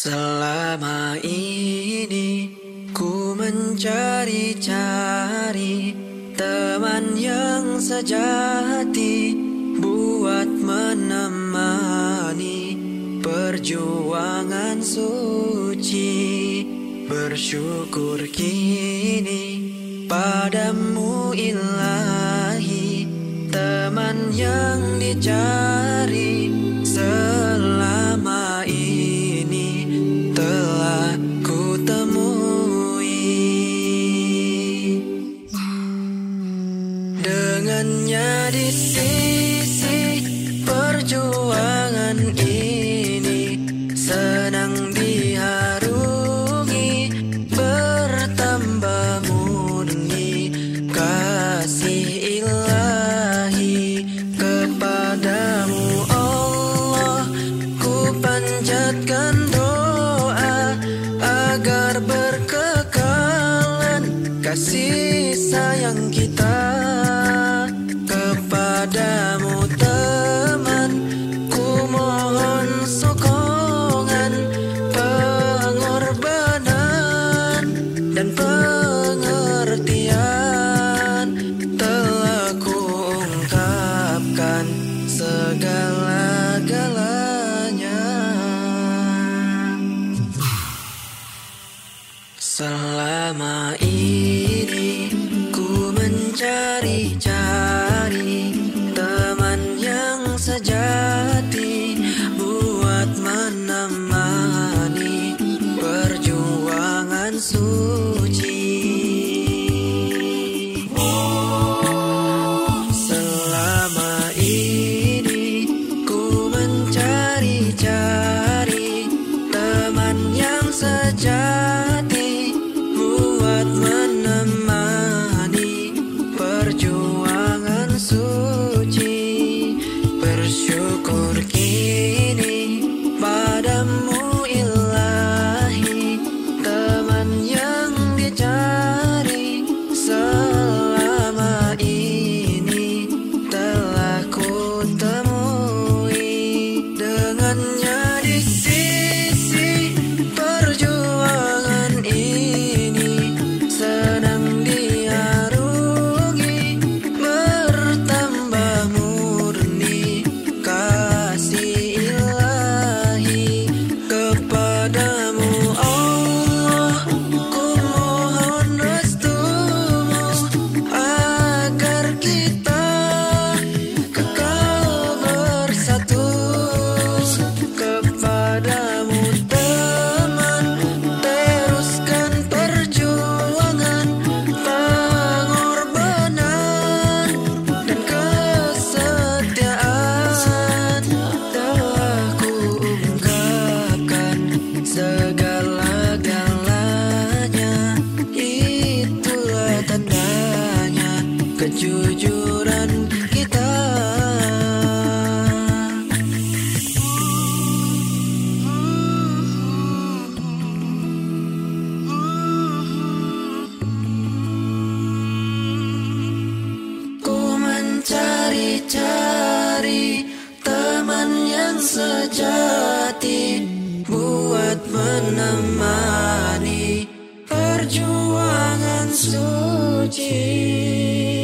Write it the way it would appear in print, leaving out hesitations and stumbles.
Selama ini ku mencari-cari teman yang sejati buat menemani perjuangan suci. Bersyukur kini padamu ilahi, teman yang dicari selama ini telah ku temui. Dengannya di sisi perjuangan ini senang diharungi, bertambah murni kasih ilahi. Kepadamu Allah ku panjatkan doa agar berkekalan kasih sayang kita. Kepadamu teman ku mohon sokongan, pengorbanan dan pengertian. Telah ku ungkapkan segala-galanya. Selama ini ku mencari-cari teman yang sejati buat menemani perjuangan suci. Selama ini ku mencari-cari teman yang sejati buat menemani perjuangan suci. Bersyukur kini padamu ilahi, teman yang dicari selama ini telah ku temui. Dengannya di sisi perjuangan ini senang diharungi, bertambah murni kasih ilahi. Kepadamu Allah ku mohon restumu agar kita kekal bersatu. Kepadamu teman teruskan perjuangan, pengorbanan dan kesetiaan. Telah ku ungkapkan segala-galanya, itulah tandanya kejujuran kita. Ku mencari-cari teman yang sejati buat menemani perjuangan suci.